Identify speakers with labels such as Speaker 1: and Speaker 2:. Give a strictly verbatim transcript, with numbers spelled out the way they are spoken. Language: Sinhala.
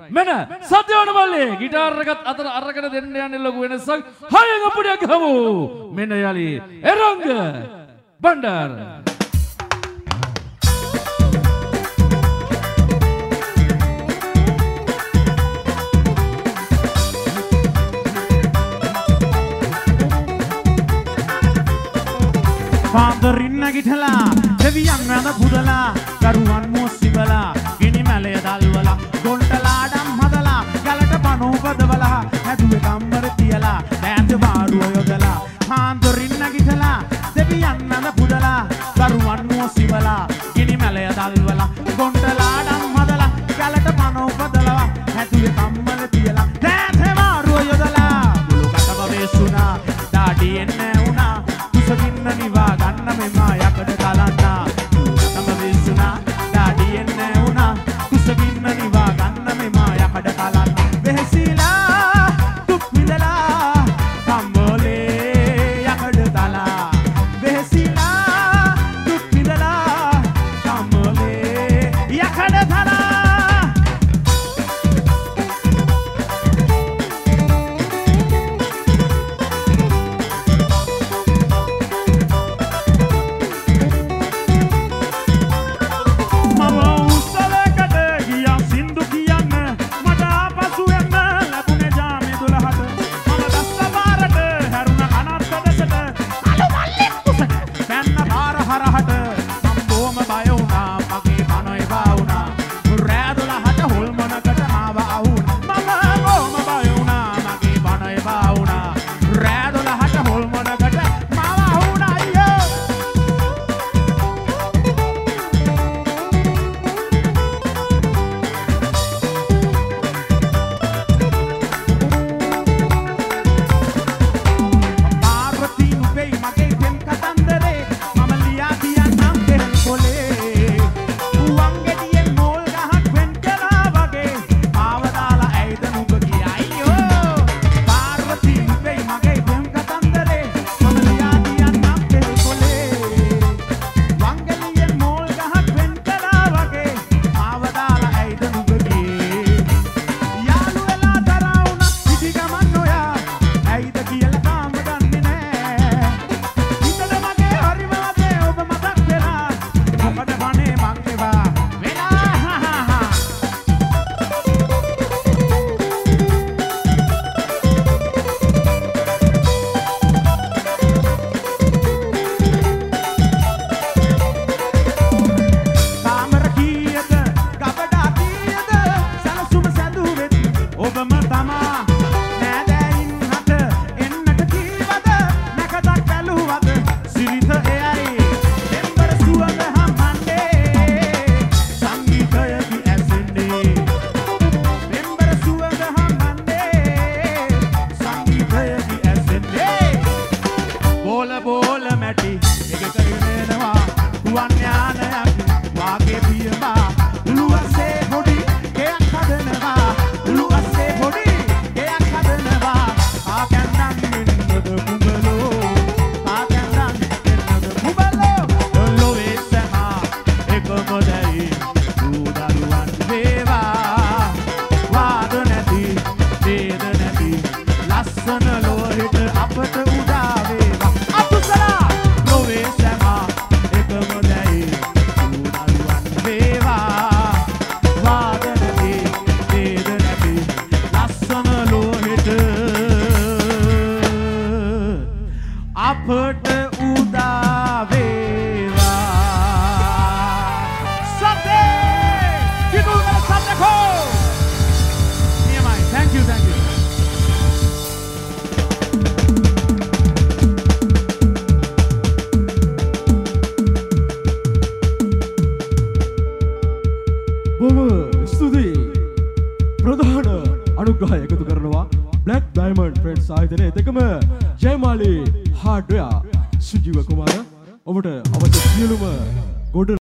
Speaker 1: මෙන්න සත්‍යවන මල්ලේ ගිටාර් එකත් අතර අරගෙන දෙන්න යන්නේ ලොකු වෙනසක්. හයෙන් අපුඩියක් ගමු. මෙන්න යලි එරංග බණ්ඩාර.
Speaker 2: පාන්දරින් නැගිටලා දෙවියන් වැඳ පුදලා දරුවන් මොස්සිවලා ගිනි මැලය දල්වලා ගොන්ටලාඩම් හදලා ගලට පනෝපදවලා හැදුවේ කම්බර තියලා දෑත වාරුව යොදලා පාන්දරින් නැගිටලා දෙවියන් වැඳ පුදලා දරුවන් මොස්සිවලා ගිනි මැලය දල්වලා ගොන්ටලාඩම් හදලා ගලට පනෝපදවලා හැදුවේ කම්බර තියලා දෑත වාරුව යොදලා මුළු කටම වේසුණා දාඩියෙන් නැවුණා කුසකින්න නිවා ගන්න මෙමා යකඩ කලන්නා තම විසුනා ඩාඩියෙන් නැවුණා කුසකින්න නිවා ගන්න මෙමා යකඩ කලන්නා වෙහසිලා දුක් විඳලා කම්බෝලේ යකඩ තලා වෙහසිලා දුක් විඳලා කම්බෝලේ යකඩ තලා
Speaker 3: ජයමාලි හાર્ඩ්වෙයා සුජීව කුමාර ඔබට අවශ්‍ය සියලුම ගොඩ